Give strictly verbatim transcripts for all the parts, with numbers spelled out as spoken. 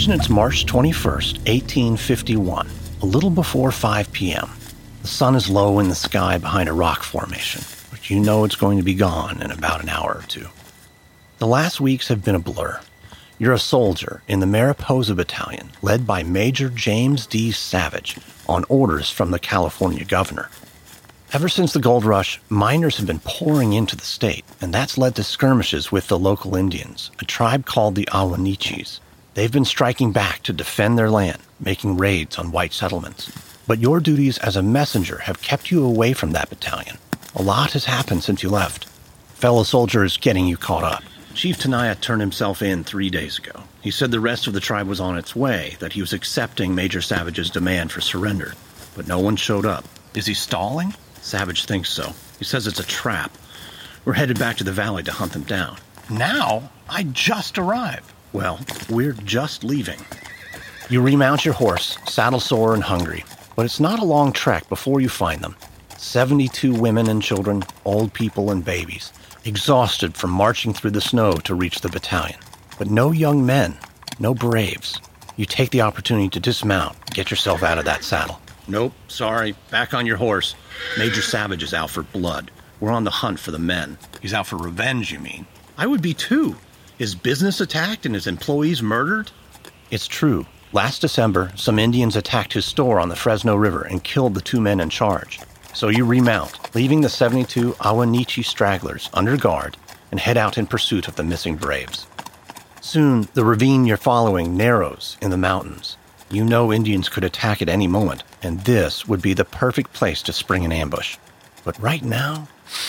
Imagine it's March twenty-first, eighteen fifty-one, a little before five p.m. The sun is low in the sky behind a rock formation, but you know it's going to be gone in about an hour or two. The last weeks have been a blur. You're a soldier in the Mariposa Battalion, led by Major James D. Savage, on orders from the California governor. Ever since the gold rush, miners have been pouring into the state, and that's led to skirmishes with the local Indians, a tribe called the Ahwahneechees. They've been striking back to defend their land, making raids on white settlements. But your duties as a messenger have kept you away from that battalion. A lot has happened since you left. Fellow soldiers getting you caught up. Chief Tenaya turned himself in three days ago. He said the rest of the tribe was on its way, that he was accepting Major Savage's demand for surrender. But no one showed up. Is he stalling? Savage thinks so. He says it's a trap. We're headed back to the valley to hunt them down. Now? I just arrived. Well, we're just leaving. You remount your horse, saddle sore and hungry. But it's not a long trek before you find them. seventy-two women and children, old people and babies, exhausted from marching through the snow to reach the battalion. But no young men, no braves. You take the opportunity to dismount, get yourself out of that saddle. Nope, sorry, back on your horse. Major Savage is out for blood. We're on the hunt for the men. He's out for revenge, you mean? I would be too. His business attacked and his employees murdered? It's true. Last December, some Indians attacked his store on the Fresno River and killed the two men in charge. So you remount, leaving the seventy-two Ahwahneechee stragglers under guard and head out in pursuit of the missing braves. Soon, the ravine you're following narrows in the mountains. You know Indians could attack at any moment, and this would be the perfect place to spring an ambush. But right now,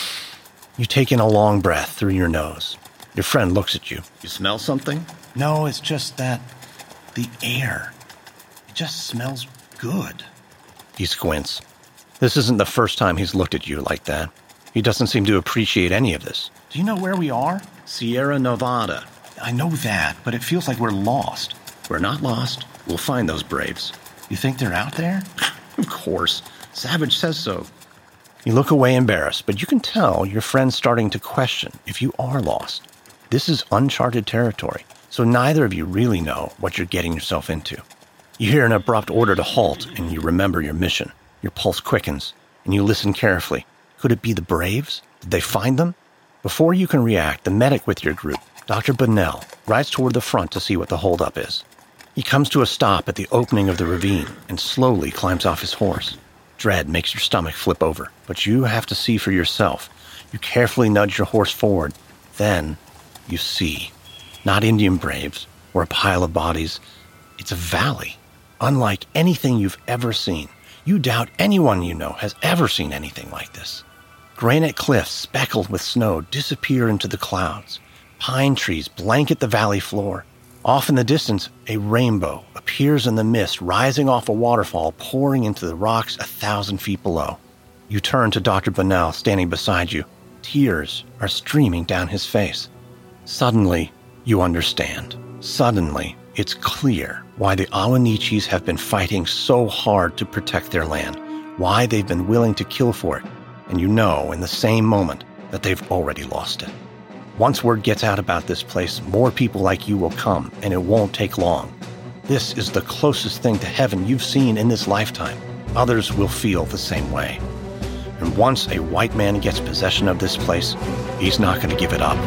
you take in a long breath through your nose. Your friend looks at you. You smell something? No, it's just that the air. It just smells good. He squints. This isn't the first time he's looked at you like that. He doesn't seem to appreciate any of this. Do you know where we are? Sierra Nevada. I know that, but it feels like we're lost. We're not lost. We'll find those braves. You think they're out there? Of course. Savage says so. You look away embarrassed, but you can tell your friend's starting to question if you are lost. This is uncharted territory, so neither of you really know what you're getting yourself into. You hear an abrupt order to halt, and you remember your mission. Your pulse quickens, and you listen carefully. Could it be the braves? Did they find them? Before you can react, the medic with your group, Doctor Bunnell, rides toward the front to see what the holdup is. He comes to a stop at the opening of the ravine and slowly climbs off his horse. Dread makes your stomach flip over, but you have to see for yourself. You carefully nudge your horse forward. Then you see. Not Indian braves or a pile of bodies. It's a valley, unlike anything you've ever seen. You doubt anyone you know has ever seen anything like this. Granite cliffs speckled with snow disappear into the clouds. Pine trees blanket the valley floor. Off in the distance, a rainbow appears in the mist, rising off a waterfall, pouring into the rocks a thousand feet below. You turn to Doctor Bunnell standing beside you. Tears are streaming down his face. Suddenly, you understand. Suddenly, it's clear why the Ahwahneechees have been fighting so hard to protect their land, why they've been willing to kill for it, and you know in the same moment that they've already lost it. Once word gets out about this place, more people like you will come, and it won't take long. This is the closest thing to heaven you've seen in this lifetime. Others will feel the same way. And once a white man gets possession of this place, he's not going to give it up.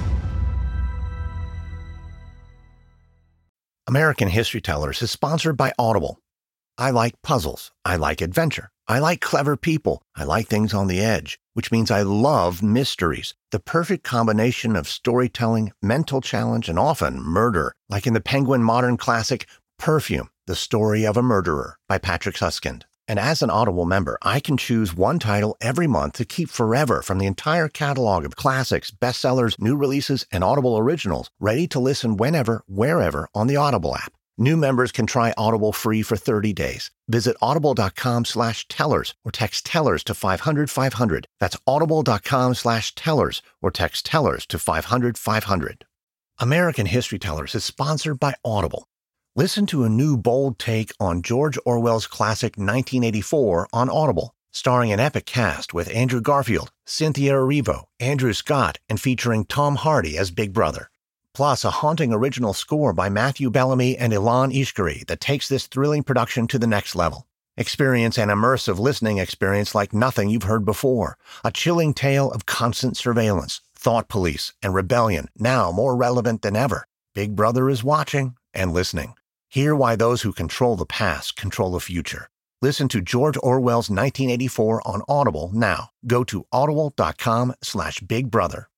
American History Tellers is sponsored by Audible. I like puzzles. I like adventure. I like clever people. I like things on the edge, which means I love mysteries. The perfect combination of storytelling, mental challenge, and often murder, like in the Penguin modern classic Perfume, The Story of a Murderer by Patrick Suskind. And as an Audible member, I can choose one title every month to keep forever from the entire catalog of classics, bestsellers, new releases, and Audible originals, ready to listen whenever, wherever on the Audible app. New members can try Audible free for thirty days. Visit audible.com slash tellers or text tellers to five hundred five hundred. That's audible.com slash tellers or text tellers to five hundred five hundred. American History Tellers is sponsored by Audible. Listen to a new bold take on George Orwell's classic nineteen eighty-four on Audible, starring an epic cast with Andrew Garfield, Cynthia Erivo, Andrew Scott, and featuring Tom Hardy as Big Brother. plus a haunting original score by Matthew Bellamy and Ilan Ishkari that takes this thrilling production to the next level. Experience an immersive listening experience like nothing you've heard before. A chilling tale of constant surveillance, thought police, and rebellion, now more relevant than ever. Big Brother is watching and listening. Hear why those who control the past control the future. Listen to George Orwell's nineteen eighty-four on Audible now. Go to audible.com slash Big Brother.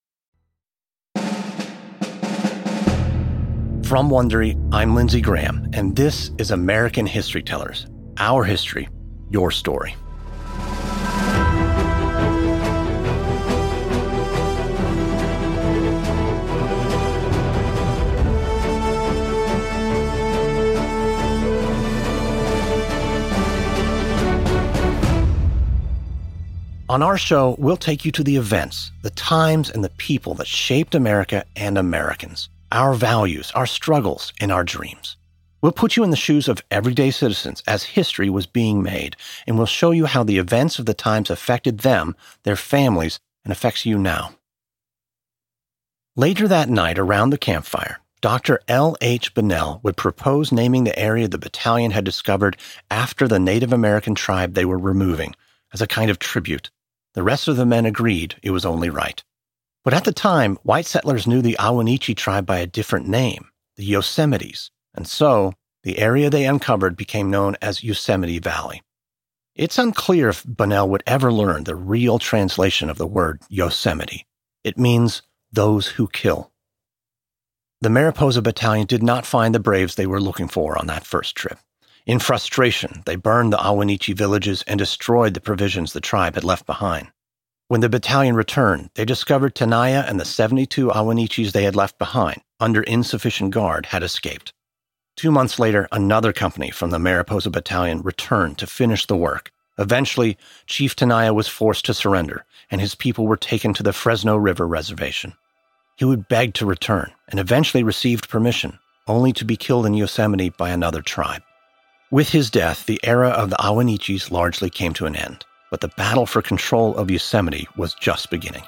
From Wondery, I'm Lindsey Graham, and this is American History Tellers. Our history, your story. On our show, we'll take you to the events, the times, and the people that shaped America and Americans, our values, our struggles, and our dreams. We'll put you in the shoes of everyday citizens as history was being made, and we'll show you how the events of the times affected them, their families, and affects you now. Later that night around the campfire, Doctor L H Bunnell would propose naming the area the battalion had discovered after the Native American tribe they were removing, as a kind of tribute. The rest of the men agreed it was only right. But at the time, white settlers knew the Ahwahneechee tribe by a different name, the Yosemites. And so, the area they uncovered became known as Yosemite Valley. It's unclear if Bunnell would ever learn the real translation of the word Yosemite. It means those who kill. The Mariposa Battalion did not find the braves they were looking for on that first trip. In frustration, they burned the Ahwahneechee villages and destroyed the provisions the tribe had left behind. When the battalion returned, they discovered Tenaya and the seventy-two Ahwahneechees they had left behind, under insufficient guard, had escaped. Two months later, another company from the Mariposa Battalion returned to finish the work. Eventually, Chief Tenaya was forced to surrender, and his people were taken to the Fresno River Reservation. He would beg to return, and eventually received permission, only to be killed in Yosemite by another tribe. With his death, the era of the Ahwahneechees largely came to an end, but the battle for control of Yosemite was just beginning.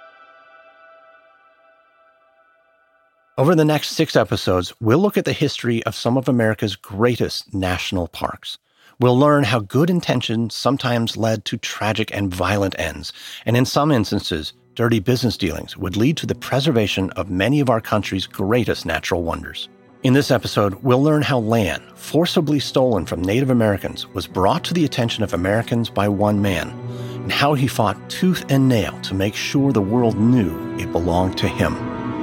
Over the next six episodes, we'll look at the history of some of America's greatest national parks. We'll learn how good intentions sometimes led to tragic and violent ends, and in some instances, dirty business dealings would lead to the preservation of many of our country's greatest natural wonders. In this episode, we'll learn how land, forcibly stolen from Native Americans, was brought to the attention of Americans by one man, and how he fought tooth and nail to make sure the world knew it belonged to him.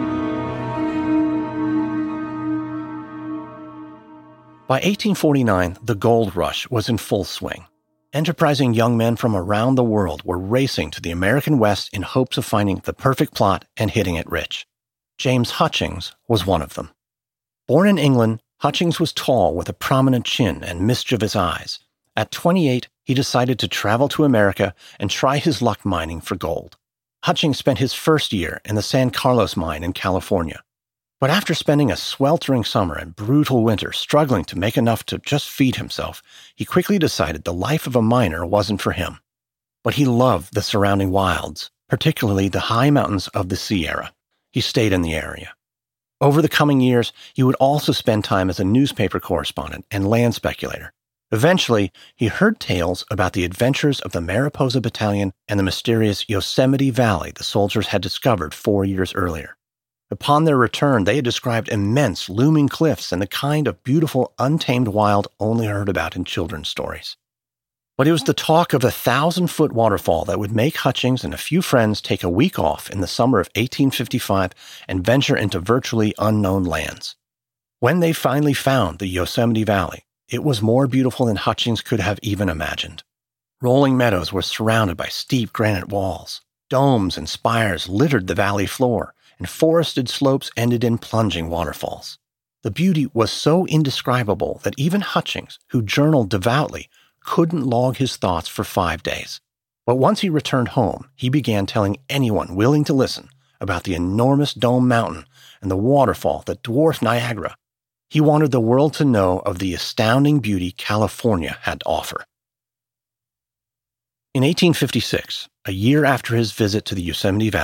By eighteen forty-nine, the gold rush was in full swing. Enterprising young men from around the world were racing to the American West in hopes of finding the perfect plot and hitting it rich. James Hutchings was one of them. Born in England, Hutchings was tall with a prominent chin and mischievous eyes. At twenty-eight, he decided to travel to America and try his luck mining for gold. Hutchings spent his first year in the San Carlos mine in California. But after spending a sweltering summer and brutal winter struggling to make enough to just feed himself, he quickly decided the life of a miner wasn't for him. But he loved the surrounding wilds, particularly the high mountains of the Sierra. He stayed in the area. Over the coming years, he would also spend time as a newspaper correspondent and land speculator. Eventually, he heard tales about the adventures of the Mariposa Battalion and the mysterious Yosemite Valley the soldiers had discovered four years earlier. Upon their return, they had described immense looming cliffs and the kind of beautiful, untamed wild only heard about in children's stories. But it was the talk of a thousand-foot waterfall that would make Hutchings and a few friends take a week off in the summer of eighteen fifty-five and venture into virtually unknown lands. When they finally found the Yosemite Valley, it was more beautiful than Hutchings could have even imagined. Rolling meadows were surrounded by steep granite walls. Domes and spires littered the valley floor, and forested slopes ended in plunging waterfalls. The beauty was so indescribable that even Hutchings, who journaled devoutly, couldn't log his thoughts for five days. But once he returned home, he began telling anyone willing to listen about the enormous Dome Mountain and the waterfall that dwarfed Niagara. He wanted the world to know of the astounding beauty California had to offer. In eighteen fifty-six, a year after his visit to the Yosemite Valley,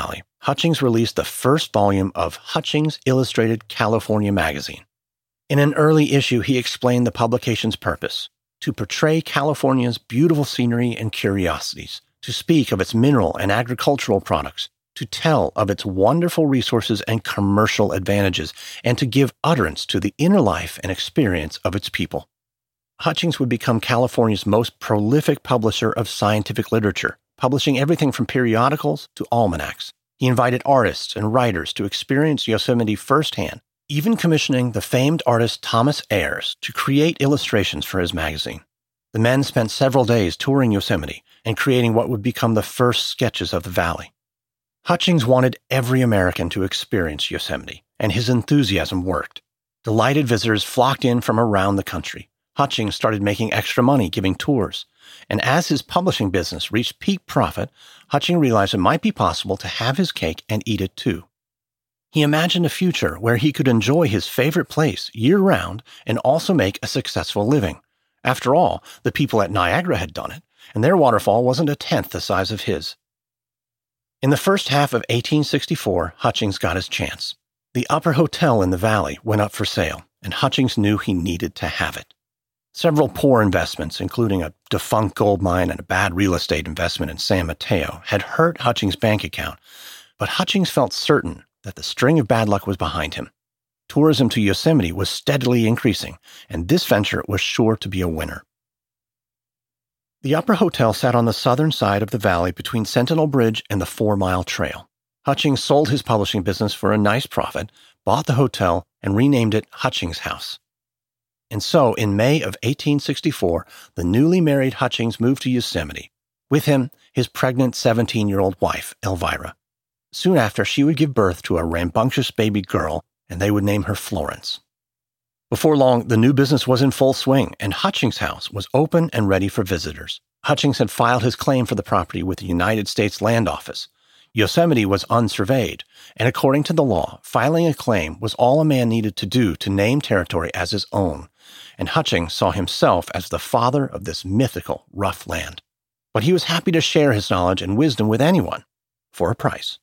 Hutchings released the first volume of Hutchings Illustrated California magazine. In an early issue, he explained the publication's purpose: to portray California's beautiful scenery and curiosities, to speak of its mineral and agricultural products, to tell of its wonderful resources and commercial advantages, and to give utterance to the inner life and experience of its people. Hutchings would become California's most prolific publisher of scientific literature, publishing everything from periodicals to almanacs. He invited artists and writers to experience Yosemite firsthand, even commissioning the famed artist Thomas Ayers to create illustrations for his magazine. The men spent several days touring Yosemite and creating what would become the first sketches of the valley. Hutchings wanted every American to experience Yosemite, and his enthusiasm worked. Delighted visitors flocked in from around the country. Hutchings started making extra money giving tours, and as his publishing business reached peak profit, Hutchings realized it might be possible to have his cake and eat it too. He imagined a future where he could enjoy his favorite place year-round and also make a successful living. After all, the people at Niagara had done it, and their waterfall wasn't a tenth the size of his. In the first half of eighteen sixty-four, Hutchings got his chance. The Upper Hotel in the valley went up for sale, and Hutchings knew he needed to have it. Several poor investments, including a defunct gold mine and a bad real estate investment in San Mateo, had hurt Hutchings' bank account, but Hutchings felt certain that the string of bad luck was behind him. Tourism to Yosemite was steadily increasing, and this venture was sure to be a winner. The Upper Hotel sat on the southern side of the valley between Sentinel Bridge and the Four Mile Trail. Hutchings sold his publishing business for a nice profit, bought the hotel, and renamed it Hutchings House. And so, in May of eighteen sixty-four, the newly married Hutchings moved to Yosemite. With him, his pregnant seventeen-year-old wife, Elvira. Soon after, she would give birth to a rambunctious baby girl, and they would name her Florence. Before long, the new business was in full swing, and Hutchings House was open and ready for visitors. Hutchings had filed his claim for the property with the United States Land Office. Yosemite was unsurveyed, and according to the law, filing a claim was all a man needed to do to name territory as his own, and Hutchings saw himself as the father of this mythical rough land. But he was happy to share his knowledge and wisdom with anyone, for a price.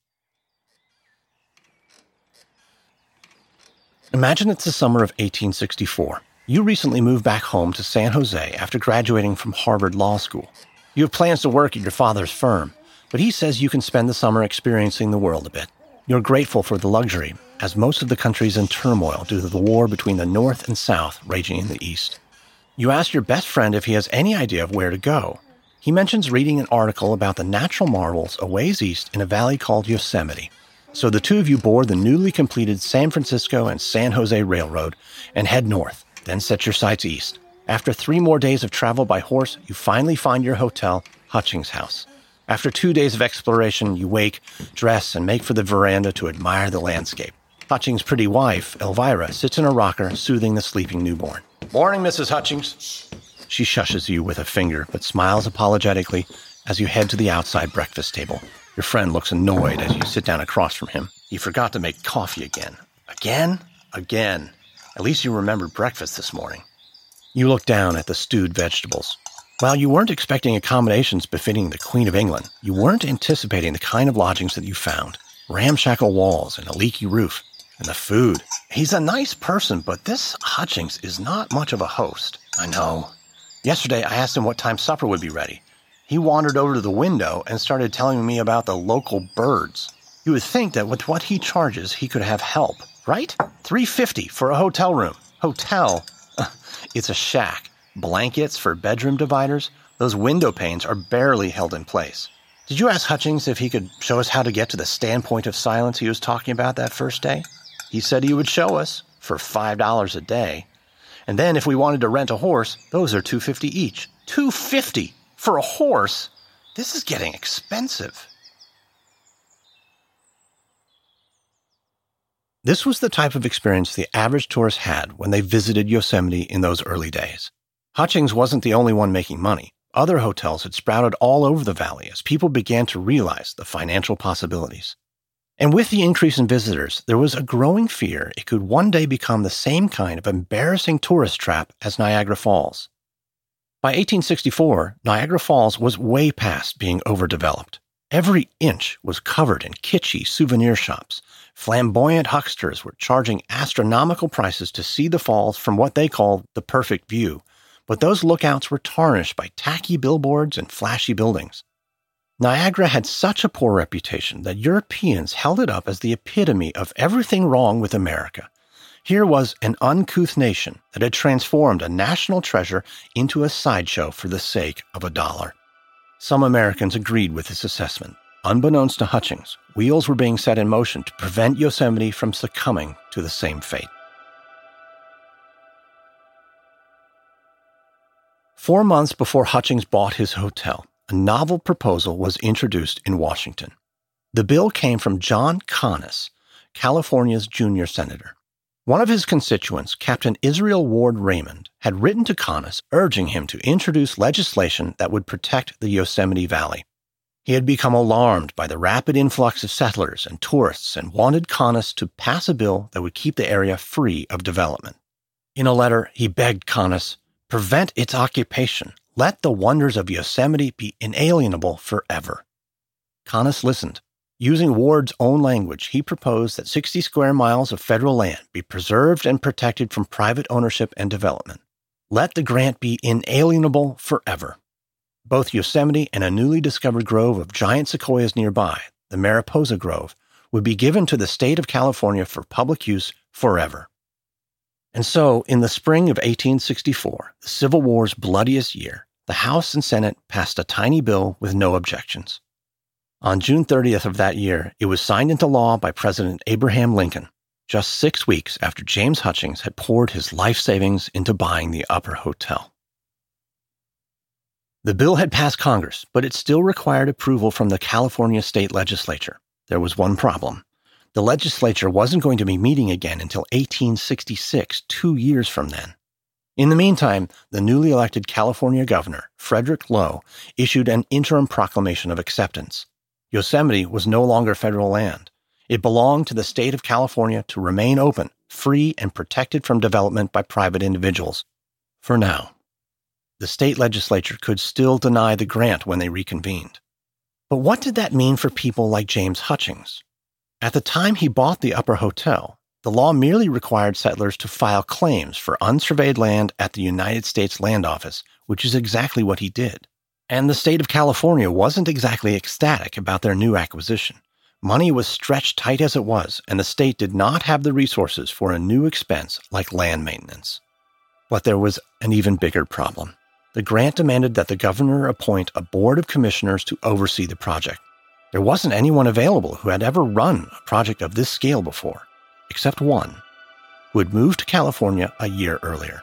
Imagine it's the summer of eighteen sixty-four. You recently moved back home to San Jose after graduating from Harvard Law School. You have plans to work at your father's firm, but he says you can spend the summer experiencing the world a bit. You're grateful for the luxury, as most of the country's in turmoil due to the war between the North and South raging in the East. You ask your best friend if he has any idea of where to go. He mentions reading an article about the natural marvels a ways east in a valley called Yosemite. So the two of you board the newly completed San Francisco and San Jose Railroad and head north, then set your sights east. After three more days of travel by horse, you finally find your hotel, Hutchings House. After two days of exploration, you wake, dress, and make for the veranda to admire the landscape. Hutchings' pretty wife, Elvira, sits in a rocker, soothing the sleeping newborn. "Morning, Missus Hutchings." She shushes you with a finger, but smiles apologetically as you head to the outside breakfast table. Your friend looks annoyed as you sit down across from him. He forgot to make coffee again. Again? Again. At least you remembered breakfast this morning. You look down at the stewed vegetables. While you weren't expecting accommodations befitting the Queen of England, you weren't anticipating the kind of lodgings that you found. Ramshackle walls and a leaky roof. And the food. He's a nice person, but this Hutchings is not much of a host. I know. Yesterday, I asked him what time supper would be ready. He wandered over to the window and started telling me about the local birds. You would think that with what he charges, he could have help, right? three fifty for a hotel room. Hotel? It's a shack. Blankets for bedroom dividers. Those window panes are barely held in place. Did you ask Hutchings if he could show us how to get to the standpoint of silence he was talking about that first day? He said he would show us for five dollars a day. And then if we wanted to rent a horse, those are two hundred fifty dollars each. two hundred fifty dollars for a horse? This is getting expensive. This was the type of experience the average tourist had when they visited Yosemite in those early days. Hutchings wasn't the only one making money. Other hotels had sprouted all over the valley as people began to realize the financial possibilities. And with the increase in visitors, there was a growing fear it could one day become the same kind of embarrassing tourist trap as Niagara Falls. By eighteen sixty-four, Niagara Falls was way past being overdeveloped. Every inch was covered in kitschy souvenir shops. Flamboyant hucksters were charging astronomical prices to see the falls from what they called the perfect view, but those lookouts were tarnished by tacky billboards and flashy buildings. Niagara had such a poor reputation that Europeans held it up as the epitome of everything wrong with America. Here was an uncouth nation that had transformed a national treasure into a sideshow for the sake of a dollar. Some Americans agreed with this assessment. Unbeknownst to Hutchings, wheels were being set in motion to prevent Yosemite from succumbing to the same fate. Four months before Hutchings bought his hotel, a novel proposal was introduced in Washington. The bill came from John Conness, California's junior senator. One of his constituents, Captain Israel Ward Raymond, had written to Conness urging him to introduce legislation that would protect the Yosemite Valley. He had become alarmed by the rapid influx of settlers and tourists and wanted Conness to pass a bill that would keep the area free of development. In a letter, he begged Conness, "Prevent its occupation. Let the wonders of Yosemite be inalienable forever." Conness listened. Using Ward's own language, he proposed that sixty square miles of federal land be preserved and protected from private ownership and development. Let the grant be inalienable forever. Both Yosemite and a newly discovered grove of giant sequoias nearby, the Mariposa Grove, would be given to the state of California for public use forever. And so, in the spring of eighteen sixty-four, the Civil War's bloodiest year, the House and Senate passed a tiny bill with no objections. On June thirtieth of that year, it was signed into law by President Abraham Lincoln, just six weeks after James Hutchings had poured his life savings into buying the Upper Hotel. The bill had passed Congress, but it still required approval from the California state legislature. There was one problem. The legislature wasn't going to be meeting again until eighteen sixty-six, two years from then. In the meantime, the newly elected California governor, Frederick Lowe, issued an interim proclamation of acceptance. Yosemite was no longer federal land. It belonged to the state of California to remain open, free, and protected from development by private individuals. For now. The state legislature could still deny the grant when they reconvened. But what did that mean for people like James Hutchings? At the time he bought the Upper Hotel, the law merely required settlers to file claims for unsurveyed land at the United States Land Office, which is exactly what he did. And the state of California wasn't exactly ecstatic about their new acquisition. Money was stretched tight as it was, and the state did not have the resources for a new expense like land maintenance. But there was an even bigger problem. The grant demanded that the governor appoint a board of commissioners to oversee the project. There wasn't anyone available who had ever run a project of this scale before, except one, who had moved to California a year earlier.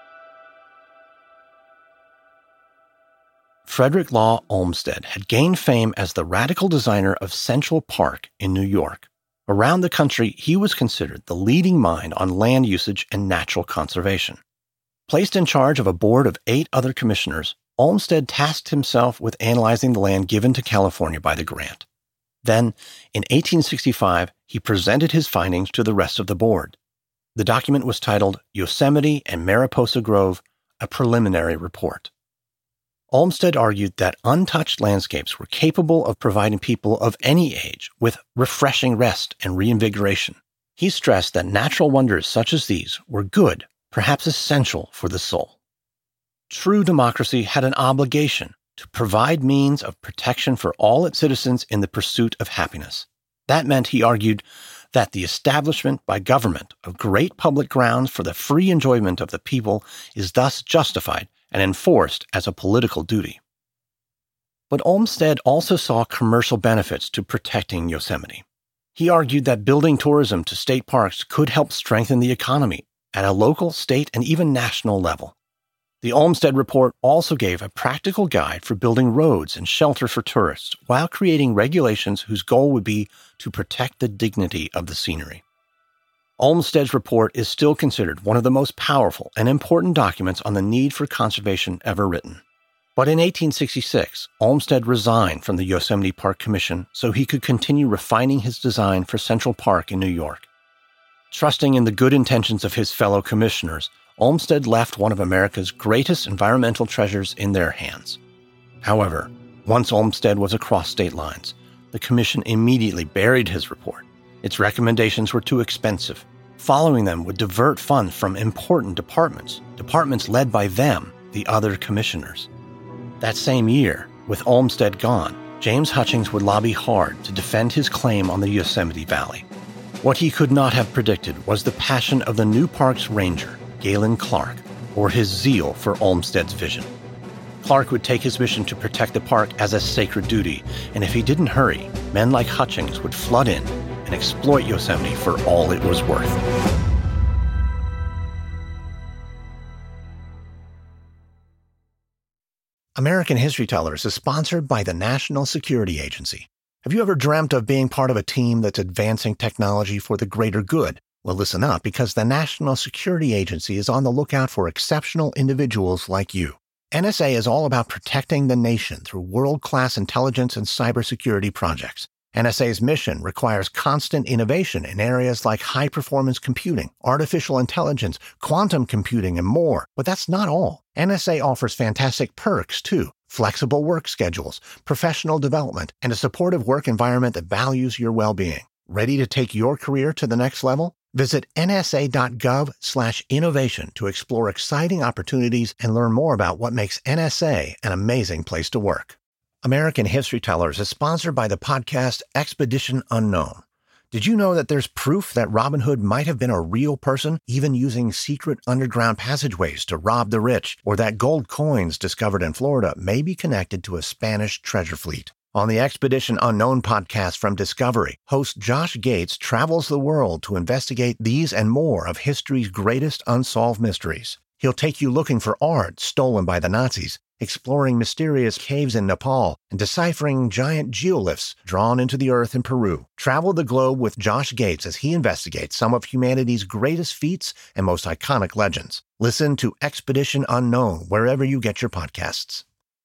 Frederick Law Olmsted had gained fame as the radical designer of Central Park in New York. Around the country, he was considered the leading mind on land usage and natural conservation. Placed in charge of a board of eight other commissioners, Olmsted tasked himself with analyzing the land given to California by the grant. Then, in eighteen sixty-five, he presented his findings to the rest of the board. The document was titled Yosemite and Mariposa Grove, a Preliminary Report. Olmsted argued that untouched landscapes were capable of providing people of any age with refreshing rest and reinvigoration. He stressed that natural wonders such as these were good, perhaps essential for the soul. True democracy had an obligation to provide means of protection for all its citizens in the pursuit of happiness. That meant, he argued, that the establishment by government of great public grounds for the free enjoyment of the people is thus justified and enforced as a political duty. But Olmsted also saw commercial benefits to protecting Yosemite. He argued that building tourism to state parks could help strengthen the economy at a local, state, and even national level. The Olmsted Report also gave a practical guide for building roads and shelter for tourists while creating regulations whose goal would be to protect the dignity of the scenery. Olmsted's report is still considered one of the most powerful and important documents on the need for conservation ever written. But in eighteen sixty-six, Olmsted resigned from the Yosemite Park Commission so he could continue refining his design for Central Park in New York. Trusting in the good intentions of his fellow commissioners, Olmsted left one of America's greatest environmental treasures in their hands. However, Once Olmsted was across state lines, the commission immediately buried his report. Its recommendations were too expensive. Following them would divert funds from important departments, departments led by them, the other commissioners. That same year, with Olmsted gone, James Hutchings would lobby hard to defend his claim on the Yosemite Valley. What he could not have predicted was the passion of the new park's ranger, Galen Clark, or his zeal for Olmsted's vision. Clark would take his mission to protect the park as a sacred duty, and if he didn't hurry, men like Hutchings would flood in and exploit Yosemite for all it was worth. American History Tellers is sponsored by the National Security Agency. Have you ever dreamt of being part of a team that's advancing technology for the greater good? Well, listen up, because the National Security Agency is on the lookout for exceptional individuals like you. N S A is all about protecting the nation through world-class intelligence and cybersecurity projects. N S A's mission requires constant innovation in areas like high-performance computing, artificial intelligence, quantum computing, and more. But that's not all. N S A offers fantastic perks, too. Flexible work schedules, professional development, and a supportive work environment that values your well-being. Ready to take your career to the next level? Visit nsa.gov slash innovation to explore exciting opportunities and learn more about what makes N S A an amazing place to work. American History Tellers is sponsored by the podcast Expedition Unknown. Did you know that there's proof that Robin Hood might have been a real person, even using secret underground passageways to rob the rich, or that gold coins discovered in Florida may be connected to a Spanish treasure fleet? On the Expedition Unknown podcast from Discovery, host Josh Gates travels the world to investigate these and more of history's greatest unsolved mysteries. He'll take you looking for art stolen by the Nazis, exploring mysterious caves in Nepal, and deciphering giant geoliths drawn into the earth in Peru. Travel the globe with Josh Gates as he investigates some of humanity's greatest feats and most iconic legends. Listen to Expedition Unknown wherever you get your podcasts.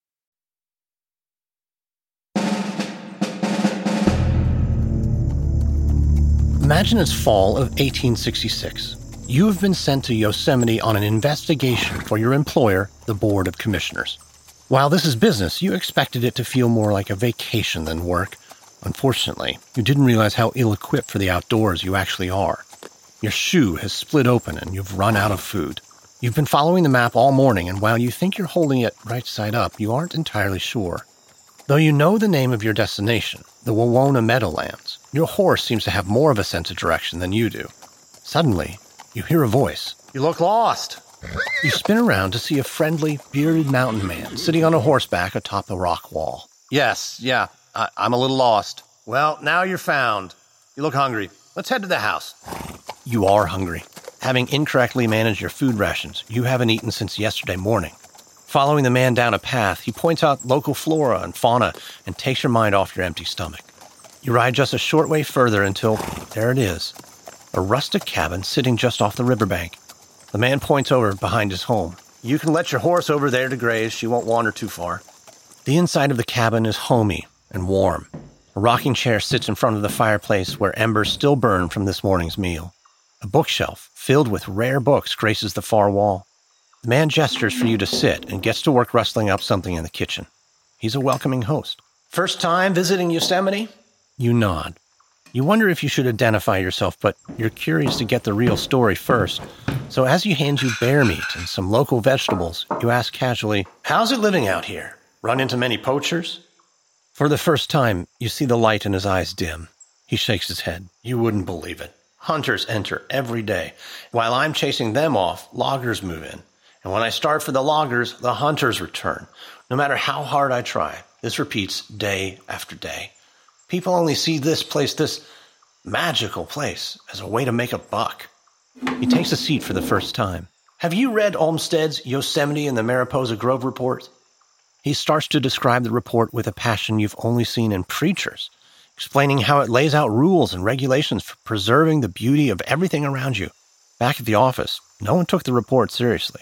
Imagine it's fall of eighteen sixty-six. You have been sent to Yosemite on an investigation for your employer, the Board of Commissioners. While this is business, you expected it to feel more like a vacation than work. Unfortunately, you didn't realize how ill-equipped for the outdoors you actually are. Your shoe has split open and you've run out of food. You've been following the map all morning, and while you think you're holding it right side up, you aren't entirely sure. Though you know the name of your destination, the Wawona Meadowlands, your horse seems to have more of a sense of direction than you do. Suddenly, you hear a voice. You look lost. You spin around to see a friendly, bearded mountain man sitting on a horseback atop a rock wall. Yes, yeah, I- I'm a little lost. Well, now you're found. You look hungry. Let's head to the house. You are hungry. Having incorrectly managed your food rations, you haven't eaten since yesterday morning. Following the man down a path, he points out local flora and fauna and takes your mind off your empty stomach. You ride just a short way further until, there it is, a rustic cabin sitting just off the riverbank. The man points over behind his home. You can let your horse over there to graze. She won't wander too far. The inside of the cabin is homey and warm. A rocking chair sits in front of the fireplace where embers still burn from this morning's meal. A bookshelf filled with rare books graces the far wall. The man gestures for you to sit and gets to work rustling up something in the kitchen. He's a welcoming host. First time visiting Yosemite? You nod. You wonder if you should identify yourself, but you're curious to get the real story first. So as he hands you bear meat and some local vegetables, you ask casually, How's it living out here? Run into many poachers? For the first time, you see the light in his eyes dim. He shakes his head. You wouldn't believe it. Hunters enter every day. While I'm chasing them off, loggers move in. And when I start for the loggers, the hunters return. No matter how hard I try, this repeats day after day. People only see this place, this magical place, as a way to make a buck. He takes a seat for the first time. Have you read Olmsted's Yosemite and the Mariposa Grove report? He starts to describe the report with a passion you've only seen in preachers, explaining how it lays out rules and regulations for preserving the beauty of everything around you. Back at the office, no one took the report seriously.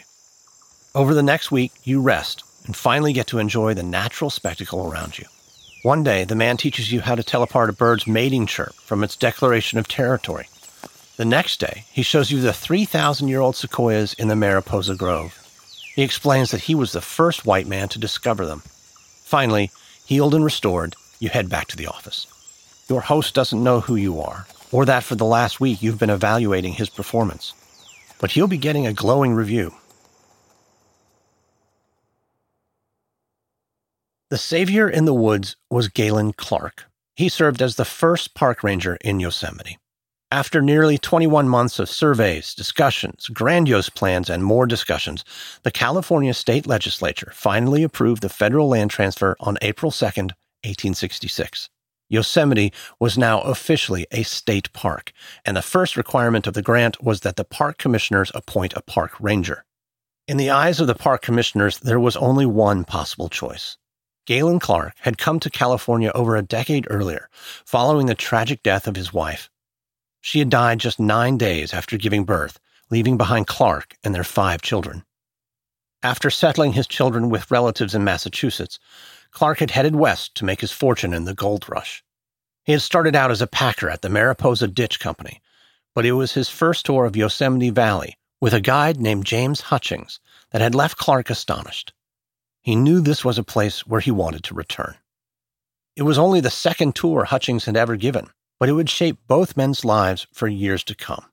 Over the next week, you rest and finally get to enjoy the natural spectacle around you. One day, the man teaches you how to tell apart a bird's mating chirp from its declaration of territory. The next day, he shows you the three thousand year old sequoias in the Mariposa Grove. He explains that he was the first white man to discover them. Finally, Healed and restored, you head back to the office. Your host doesn't know who you are, or that for the last week you've been evaluating his performance. But he'll be getting a glowing review. The savior in the woods was Galen Clark. He served as the first park ranger in Yosemite. After nearly twenty-one months of surveys, discussions, grandiose plans, and more discussions, the California State Legislature finally approved the federal land transfer on April second, eighteen sixty-six. Yosemite was now officially a state park, and the first requirement of the grant was that the park commissioners appoint a park ranger. In the eyes of the park commissioners, there was only one possible choice. Galen Clark had come to California over a decade earlier, following the tragic death of his wife. She had died just nine days after giving birth, leaving behind Clark and their five children. After settling his children with relatives in Massachusetts, Clark had headed west to make his fortune in the gold rush. He had started out as a packer at the Mariposa Ditch Company, but it was his first tour of Yosemite Valley with a guide named James Hutchings that had left Clark astonished. He knew this was a place where he wanted to return. It was only the second tour Hutchings had ever given, but it would shape both men's lives for years to come.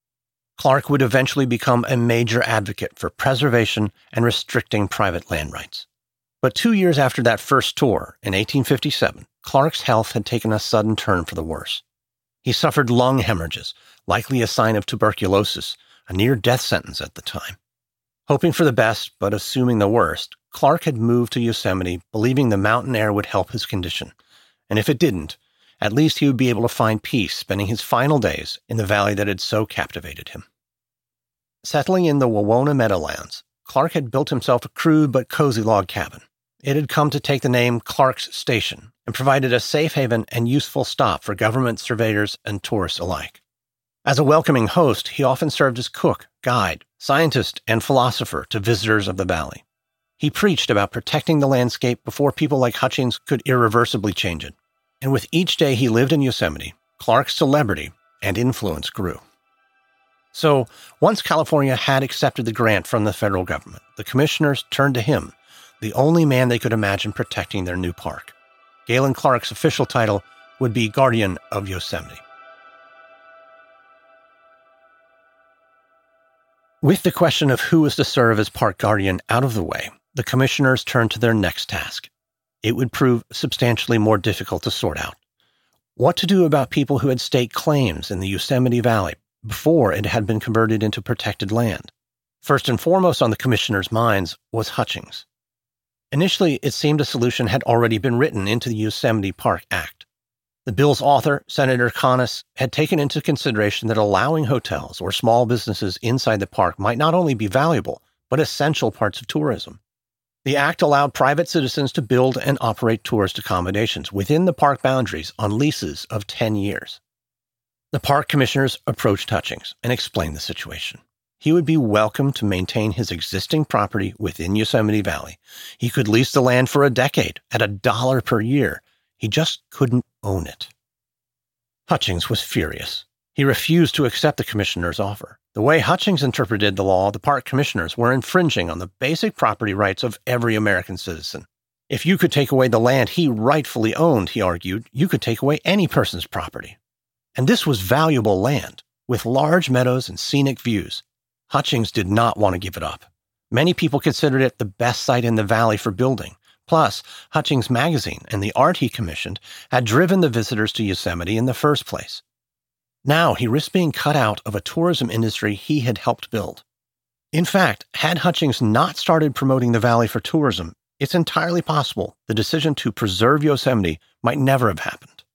Clark would eventually become a major advocate for preservation and restricting private land rights. But two years after that first tour, in eighteen fifty-seven, Clark's health had taken a sudden turn for the worse. He suffered lung hemorrhages, likely a sign of tuberculosis, a near-death sentence at the time. Hoping for the best, but assuming the worst, Clark had moved to Yosemite, believing the mountain air would help his condition. And if it didn't, at least he would be able to find peace spending his final days in the valley that had so captivated him. Settling in the Wawona Meadowlands, Clark had built himself a crude but cozy log cabin. It had come to take the name Clark's Station and provided a safe haven and useful stop for government surveyors and tourists alike. As a welcoming host, he often served as cook, guide, scientist, and philosopher to visitors of the valley. He preached about protecting the landscape before people like Hutchings could irreversibly change it. And with each day he lived in Yosemite, Clark's celebrity and influence grew. So, once California had accepted the grant from the federal government, the commissioners turned to him, the only man they could imagine protecting their new park. Galen Clark's official title would be Guardian of Yosemite. With the question of who was to serve as park guardian out of the way, the commissioners turned to their next task. It would prove substantially more difficult to sort out. What to do about people who had staked claims in the Yosemite Valley before it had been converted into protected land? First and foremost on the commissioners' minds was Hutchings. Initially, it seemed a solution had already been written into the Yosemite Park Act. The bill's author, Senator Conness, had taken into consideration that allowing hotels or small businesses inside the park might not only be valuable, but essential parts of tourism. The act allowed private citizens to build and operate tourist accommodations within the park boundaries on leases of ten years. The park commissioners approached Hutchings and explained the situation. He would be welcome to maintain his existing property within Yosemite Valley. He could lease the land for a decade at a dollar per year. He just couldn't own it. Hutchings was furious. He refused to accept the commissioner's offer. The way Hutchings interpreted the law, the park commissioners were infringing on the basic property rights of every American citizen. If you could take away the land he rightfully owned, he argued, you could take away any person's property. And this was valuable land, with large meadows and scenic views. Hutchings did not want to give it up. Many people considered it the best site in the valley for building. Plus, Hutchings Magazine and the art he commissioned had driven the visitors to Yosemite in the first place. Now he risked being cut out of a tourism industry he had helped build. In fact, had Hutchings not started promoting the valley for tourism, it's entirely possible the decision to preserve Yosemite might never have happened.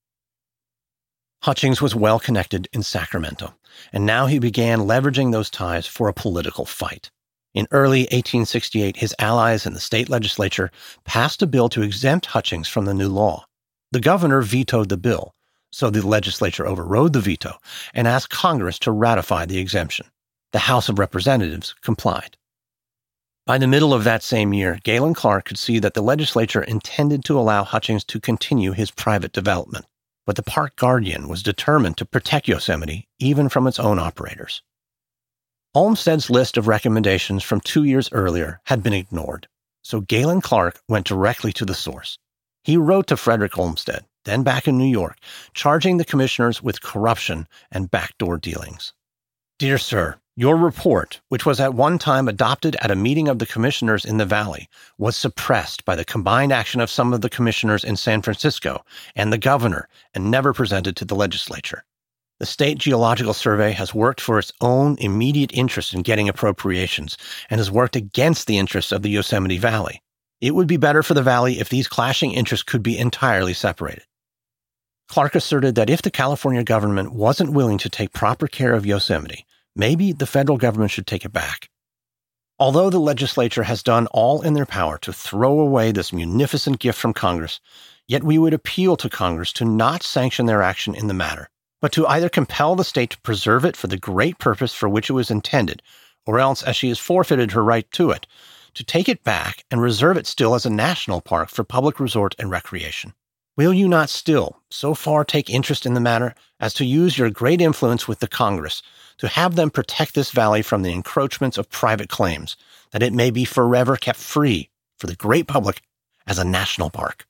Hutchings was well connected in Sacramento, and now he began leveraging those ties for a political fight. In early eighteen sixty-eight, his allies in the state legislature passed a bill to exempt Hutchings from the new law. The governor vetoed the bill, so the legislature overrode the veto and asked Congress to ratify the exemption. The House of Representatives complied. By the middle of that same year, Galen Clark could see that the legislature intended to allow Hutchings to continue his private development, but the park guardian was determined to protect Yosemite even from its own operators. Olmsted's list of recommendations from two years earlier had been ignored, so Galen Clark went directly to the source. He wrote to Frederick Olmsted, then back in New York, charging the commissioners with corruption and backdoor dealings. Dear Sir, your report, which was at one time adopted at a meeting of the commissioners in the Valley, was suppressed by the combined action of some of the commissioners in San Francisco and the governor and never presented to the legislature. The State Geological Survey has worked for its own immediate interest in getting appropriations and has worked against the interests of the Yosemite Valley. It would be better for the Valley if these clashing interests could be entirely separated. Clark asserted that if the California government wasn't willing to take proper care of Yosemite, maybe the federal government should take it back. Although the legislature has done all in their power to throw away this munificent gift from Congress, yet we would appeal to Congress to not sanction their action in the matter, but to either compel the state to preserve it for the great purpose for which it was intended, or else, as she has forfeited her right to it, to take it back and reserve it still as a national park for public resort and recreation. Will you not still so far take interest in the matter as to use your great influence with the Congress to have them protect this valley from the encroachments of private claims, that it may be forever kept free for the great public as a national park?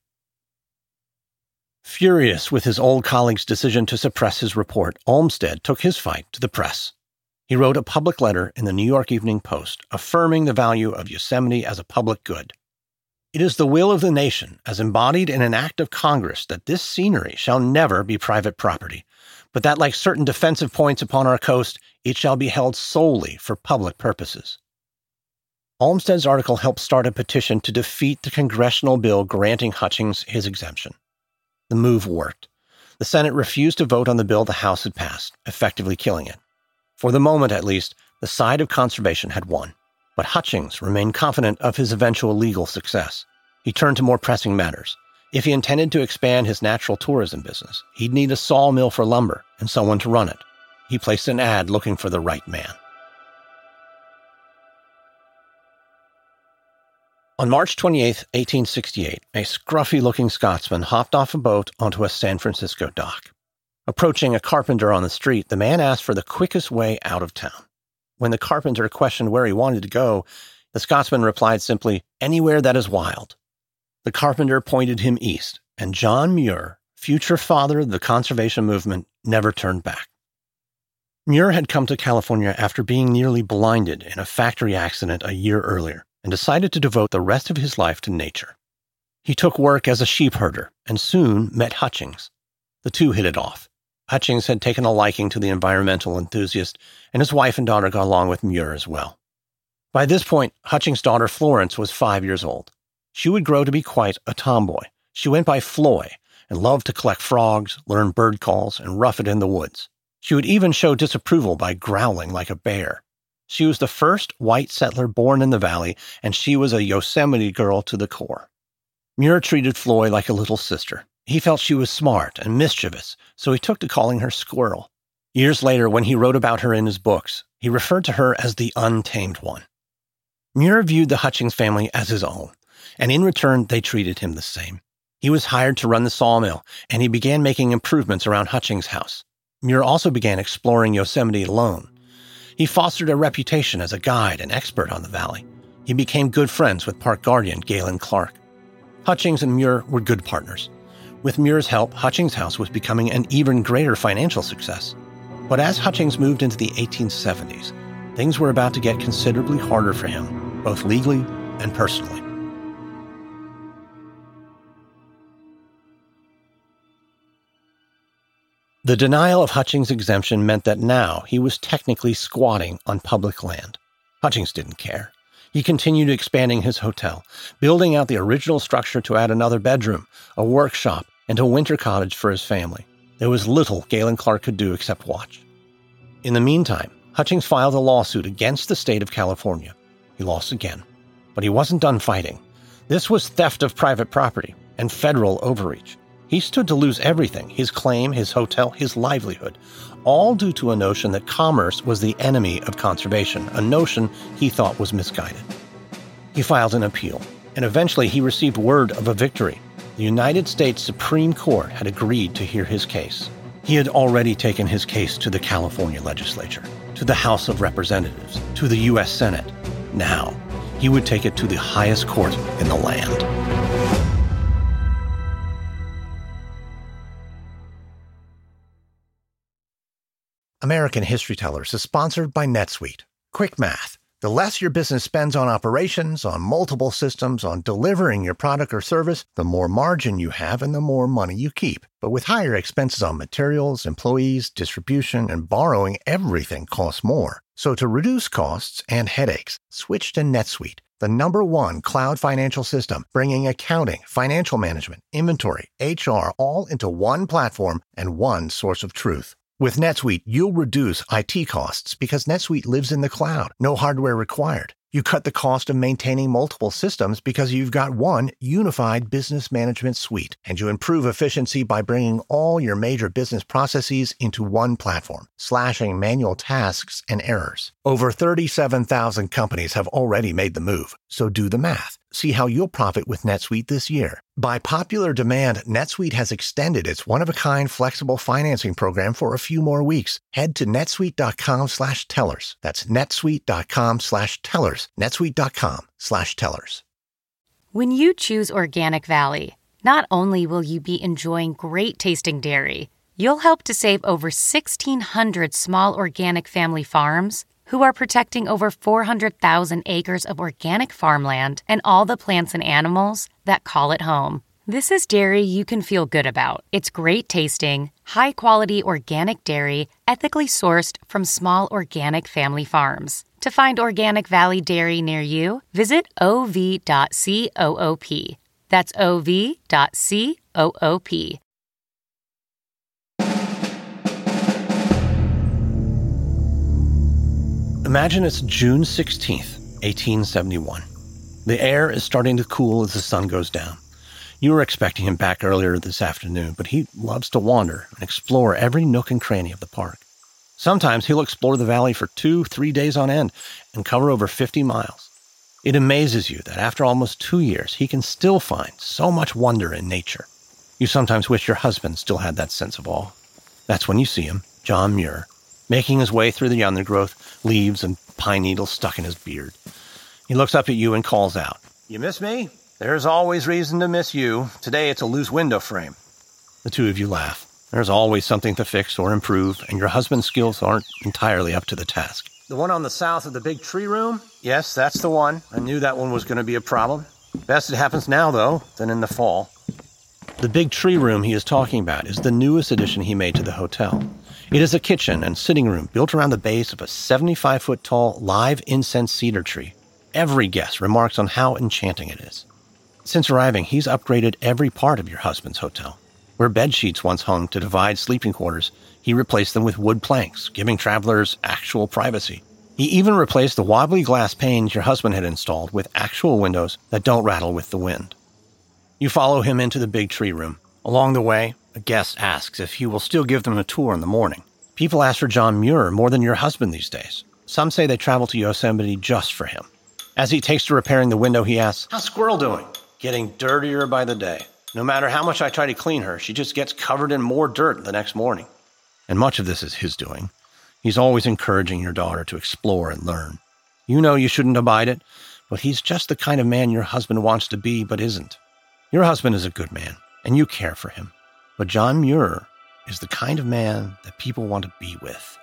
Furious with his old colleague's decision to suppress his report, Olmsted took his fight to the press. He wrote a public letter in the New York Evening Post affirming the value of Yosemite as a public good. It is the will of the nation, as embodied in an act of Congress, that this scenery shall never be private property, but that, like certain defensive points upon our coast, it shall be held solely for public purposes. Olmsted's article helped start a petition to defeat the congressional bill granting Hutchings his exemption. The move worked. The Senate refused to vote on the bill the House had passed, effectively killing it. For the moment, at least, the side of conservation had won. But Hutchings remained confident of his eventual legal success. He turned to more pressing matters. If he intended to expand his natural tourism business, he'd need a sawmill for lumber and someone to run it. He placed an ad looking for the right man. On March twenty-eighth, eighteen sixty-eight, a scruffy-looking Scotsman hopped off a boat onto a San Francisco dock. Approaching a carpenter on the street, the man asked for the quickest way out of town. When the carpenter questioned where he wanted to go, the Scotsman replied simply, "Anywhere that is wild." The carpenter pointed him east, and John Muir, future father of the conservation movement, never turned back. Muir had come to California after being nearly blinded in a factory accident a year earlier, and decided to devote the rest of his life to nature. He took work as a sheep herder, and soon met Hutchings. The two hit it off. Hutchings had taken a liking to the environmental enthusiast, and his wife and daughter got along with Muir as well. By this point, Hutchings' daughter Florence was five years old. She would grow to be quite a tomboy. She went by Floy and loved to collect frogs, learn bird calls, and rough it in the woods. She would even show disapproval by growling like a bear. She was the first white settler born in the valley, and she was a Yosemite girl to the core. Muir treated Floy like a little sister. He felt she was smart and mischievous, so he took to calling her Squirrel. Years later, when he wrote about her in his books, he referred to her as the Untamed One. Muir viewed the Hutchings family as his own, and in return, they treated him the same. He was hired to run the sawmill, and he began making improvements around Hutchings' house. Muir also began exploring Yosemite alone. He fostered a reputation as a guide and expert on the valley. He became good friends with park guardian Galen Clark. Hutchings and Muir were good partners. With Muir's help, Hutchings' house was becoming an even greater financial success. But as Hutchings moved into the eighteen seventies, things were about to get considerably harder for him, both legally and personally. The denial of Hutchings' exemption meant that now he was technically squatting on public land. Hutchings didn't care. He continued expanding his hotel, building out the original structure to add another bedroom, a workshop, and a winter cottage for his family. There was little Galen Clark could do except watch. In the meantime, Hutchings filed a lawsuit against the state of California. He lost again, but he wasn't done fighting. This was theft of private property and federal overreach. He stood to lose everything, his claim, his hotel, his livelihood, all due to a notion that commerce was the enemy of conservation, a notion he thought was misguided. He filed an appeal, and eventually he received word of a victory. The United States Supreme Court had agreed to hear his case. He had already taken his case to the California legislature, to the House of Representatives, to the U S Senate. Now, he would take it to the highest court in the land. American History Tellers is sponsored by NetSuite. Quick math. The less your business spends on operations, on multiple systems, on delivering your product or service, the more margin you have and the more money you keep. But with higher expenses on materials, employees, distribution, and borrowing, everything costs more. So to reduce costs and headaches, switch to NetSuite, the number one cloud financial system, bringing accounting, financial management, inventory, H R, all into one platform and one source of truth. With NetSuite, you'll reduce I T costs because NetSuite lives in the cloud, no hardware required. You cut the cost of maintaining multiple systems because you've got one unified business management suite, and you improve efficiency by bringing all your major business processes into one platform, slashing manual tasks and errors. Over thirty-seven thousand companies have already made the move, so do the math. See how you'll profit with NetSuite this year. By popular demand, NetSuite has extended its one-of-a-kind flexible financing program for a few more weeks. Head to netsuite.com slash tellers. That's netsuite.com slash tellers. netsuite.com slash tellers. When you choose Organic Valley, not only will you be enjoying great-tasting dairy, you'll help to save over sixteen hundred small organic family farms who are protecting over four hundred thousand acres of organic farmland and all the plants and animals that call it home. This is dairy you can feel good about. It's great tasting, high-quality organic dairy, ethically sourced from small organic family farms. To find Organic Valley Dairy near you, visit o v dot coop. That's o v dot coop. Imagine it's June sixteenth, eighteen seventy-one. The air is starting to cool as the sun goes down. You were expecting him back earlier this afternoon, but he loves to wander and explore every nook and cranny of the park. Sometimes he'll explore the valley for two, three days on end and cover over fifty miles. It amazes you that after almost two years, he can still find so much wonder in nature. You sometimes wish your husband still had that sense of awe. That's when you see him, John Muir, making his way through the undergrowth, leaves and pine needles stuck in his beard. He looks up at you and calls out, "You miss me? There's always reason to miss you. Today it's a loose window frame." The two of you laugh. There's always something to fix or improve, and your husband's skills aren't entirely up to the task. "The one on the south of the big tree room? Yes, that's the one. I knew that one was going to be a problem. Best it happens now, though, than in the fall." The big tree room he is talking about is the newest addition he made to the hotel. It is a kitchen and sitting room built around the base of a seventy-five foot tall live incense cedar tree. Every guest remarks on how enchanting it is. Since arriving, he's upgraded every part of your husband's hotel. Where bed sheets once hung to divide sleeping quarters, he replaced them with wood planks, giving travelers actual privacy. He even replaced the wobbly glass panes your husband had installed with actual windows that don't rattle with the wind. You follow him into the big tree room. Along the way, a guest asks if he will still give them a tour in the morning. People ask for John Muir more than your husband these days. Some say they travel to Yosemite just for him. As he takes to repairing the window, he asks, "How's Squirrel doing?" "Getting dirtier by the day. No matter how much I try to clean her, she just gets covered in more dirt the next morning." And much of this is his doing. He's always encouraging your daughter to explore and learn. You know you shouldn't abide it, but he's just the kind of man your husband wants to be but isn't. Your husband is a good man, and you care for him. But John Muir is the kind of man that people want to be with.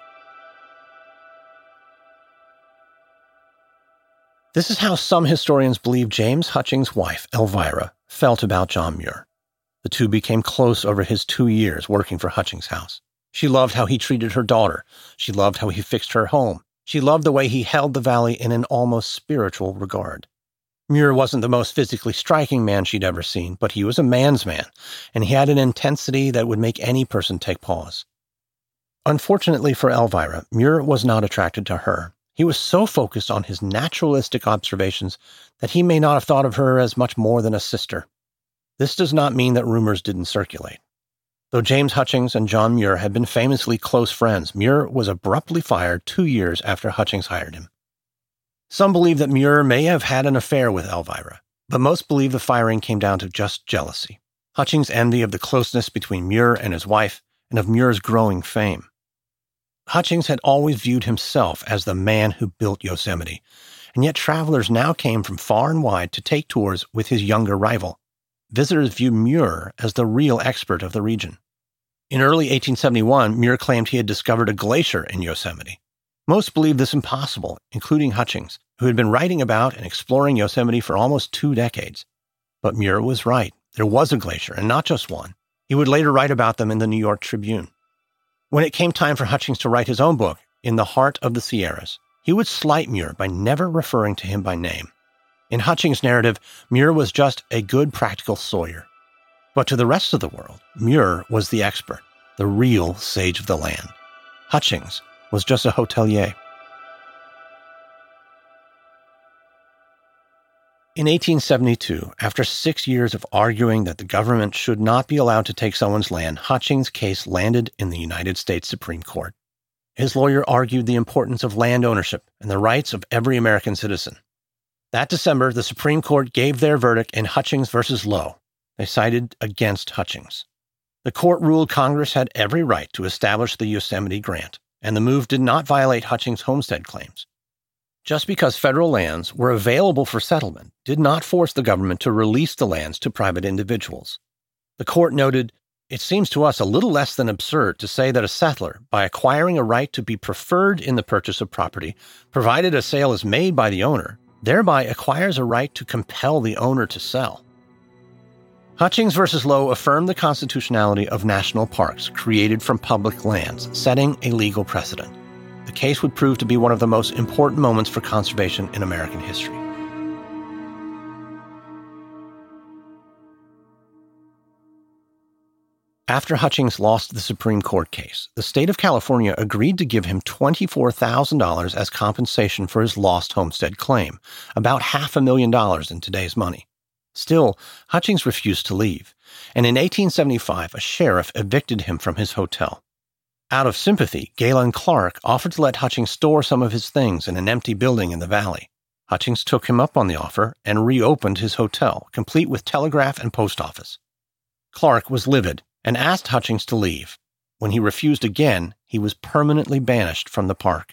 This is how some historians believe James Hutchings' wife, Elvira, felt about John Muir. The two became close over his two years working for Hutchings' house. She loved how he treated her daughter. She loved how he fixed her home. She loved the way he held the valley in an almost spiritual regard. Muir wasn't the most physically striking man she'd ever seen, but he was a man's man, and he had an intensity that would make any person take pause. Unfortunately for Elvira, Muir was not attracted to her. He was so focused on his naturalistic observations that he may not have thought of her as much more than a sister. This does not mean that rumors didn't circulate. Though James Hutchings and John Muir had been famously close friends, Muir was abruptly fired two years after Hutchings hired him. Some believe that Muir may have had an affair with Elvira, but most believe the firing came down to just jealousy. Hutchings' envy of the closeness between Muir and his wife, and of Muir's growing fame. Hutchings had always viewed himself as the man who built Yosemite, and yet travelers now came from far and wide to take tours with his younger rival. Visitors viewed Muir as the real expert of the region. In early eighteen seventy-one, Muir claimed he had discovered a glacier in Yosemite. Most believed this impossible, including Hutchings, who had been writing about and exploring Yosemite for almost two decades. But Muir was right. There was a glacier, and not just one. He would later write about them in the New York Tribune. When it came time for Hutchings to write his own book, In the Heart of the Sierras, he would slight Muir by never referring to him by name. In Hutchings' narrative, Muir was just a good practical sawyer. But to the rest of the world, Muir was the expert, the real sage of the land. Hutchings was just a hotelier. In eighteen seventy-two, after six years of arguing that the government should not be allowed to take someone's land, Hutchings' case landed in the United States Supreme Court. His lawyer argued the importance of land ownership and the rights of every American citizen. That December, the Supreme Court gave their verdict in Hutchings versus Lowe. They sided against Hutchings. The court ruled Congress had every right to establish the Yosemite Grant, and the move did not violate Hutchings' homestead claims. Just because federal lands were available for settlement did not force the government to release the lands to private individuals. The court noted, "It seems to us a little less than absurd to say that a settler, by acquiring a right to be preferred in the purchase of property, provided a sale is made by the owner, thereby acquires a right to compel the owner to sell." Hutchings versus Lowe affirmed the constitutionality of national parks created from public lands, setting a legal precedent. The case would prove to be one of the most important moments for conservation in American history. After Hutchings lost the Supreme Court case, the state of California agreed to give him twenty-four thousand dollars as compensation for his lost homestead claim, about half a million dollars in today's money. Still, Hutchings refused to leave, and in eighteen seventy-five, a sheriff evicted him from his hotel. Out of sympathy, Galen Clark offered to let Hutchings store some of his things in an empty building in the valley. Hutchings took him up on the offer and reopened his hotel, complete with telegraph and post office. Clark was livid and asked Hutchings to leave. When he refused again, he was permanently banished from the park.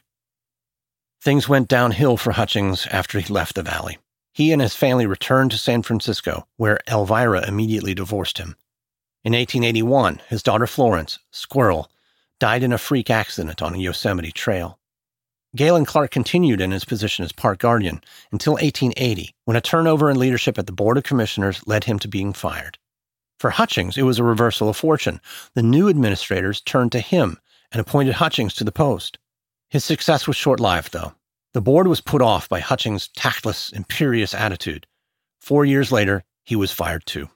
Things went downhill for Hutchings after he left the valley. He and his family returned to San Francisco, where Elvira immediately divorced him. In eighteen eighty-one, his daughter Florence, Squirrel, died in a freak accident on a Yosemite trail. Galen Clark continued in his position as park guardian until eighteen eighty, when a turnover in leadership at the Board of Commissioners led him to being fired. For Hutchings, it was a reversal of fortune. The new administrators turned to him and appointed Hutchings to the post. His success was short-lived, though. The board was put off by Hutchings' tactless, imperious attitude. Four years later, he was fired too.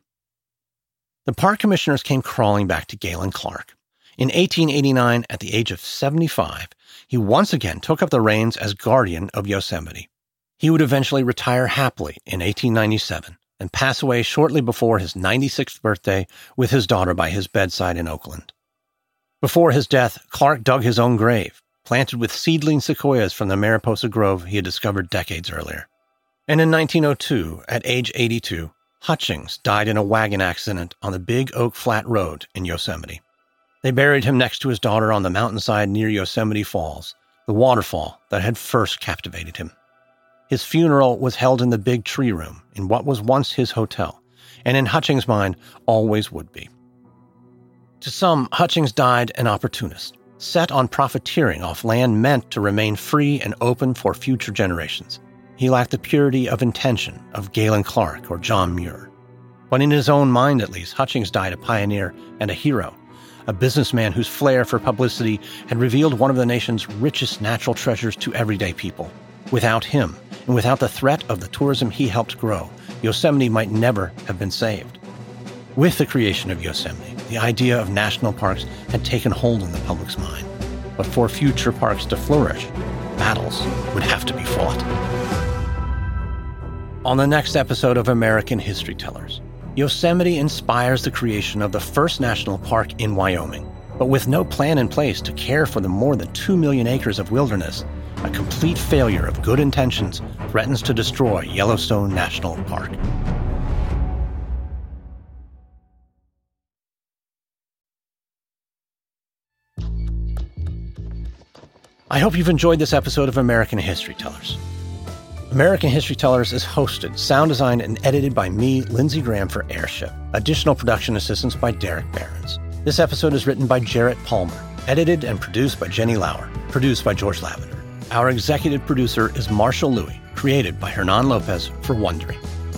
The park commissioners came crawling back to Galen Clark. In eighteen eighty-nine, at the age of seventy-five, he once again took up the reins as guardian of Yosemite. He would eventually retire happily in eighteen ninety-seven and pass away shortly before his ninety-sixth birthday with his daughter by his bedside in Oakland. Before his death, Clark dug his own grave, planted with seedling sequoias from the Mariposa Grove he had discovered decades earlier. And in nineteen oh two, at age eighty-two, Hutchings died in a wagon accident on the Big Oak Flat Road in Yosemite. They buried him next to his daughter on the mountainside near Yosemite Falls, the waterfall that had first captivated him. His funeral was held in the Big Tree Room in what was once his hotel, and in Hutchings' mind always would be. To some, Hutchings died an opportunist, set on profiteering off land meant to remain free and open for future generations. He lacked the purity of intention of Galen Clark or John Muir. But in his own mind, at least, Hutchings died a pioneer and a hero, a businessman whose flair for publicity had revealed one of the nation's richest natural treasures to everyday people. Without him, and without the threat of the tourism he helped grow, Yosemite might never have been saved. With the creation of Yosemite, the idea of national parks had taken hold in the public's mind. But for future parks to flourish, battles would have to be fought. On the next episode of American History Tellers, Yosemite inspires the creation of the first national park in Wyoming, but with no plan in place to care for the more than two million acres of wilderness, a complete failure of good intentions threatens to destroy Yellowstone National Park. I hope you've enjoyed this episode of American History Tellers. American History Tellers is hosted, sound designed, and edited by me, Lindsey Graham, for Airship. Additional production assistance by Derek Behrens. This episode is written by Jarrett Palmer, edited and produced by Jenny Lauer, produced by George Lavender. Our executive producer is Marshall Louis, created by Hernan Lopez for Wondery.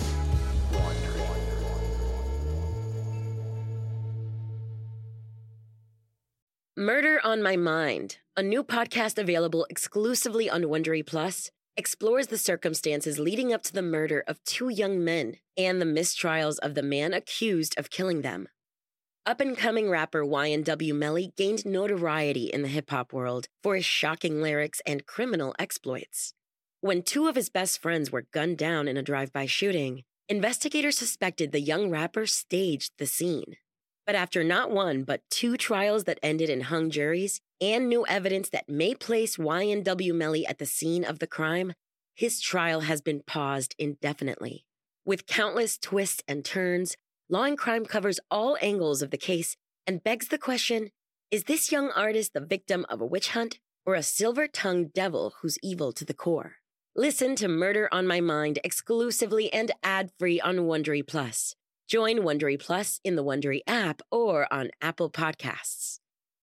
Murder on My Mind, a new podcast available exclusively on Wondery Plus, explores the circumstances leading up to the murder of two young men and the mistrials of the man accused of killing them. Up-and-coming rapper Y N W Melly gained notoriety in the hip-hop world for his shocking lyrics and criminal exploits. When two of his best friends were gunned down in a drive-by shooting, investigators suspected the young rapper staged the scene. But after not one, but two trials that ended in hung juries and new evidence that may place Y N W Melly at the scene of the crime, his trial has been paused indefinitely. With countless twists and turns, Law and Crime covers all angles of the case and begs the question, is this young artist the victim of a witch hunt or a silver-tongued devil who's evil to the core? Listen to Murder on My Mind exclusively and ad-free on Wondery Plus. Join Wondery Plus in the Wondery app or on Apple Podcasts.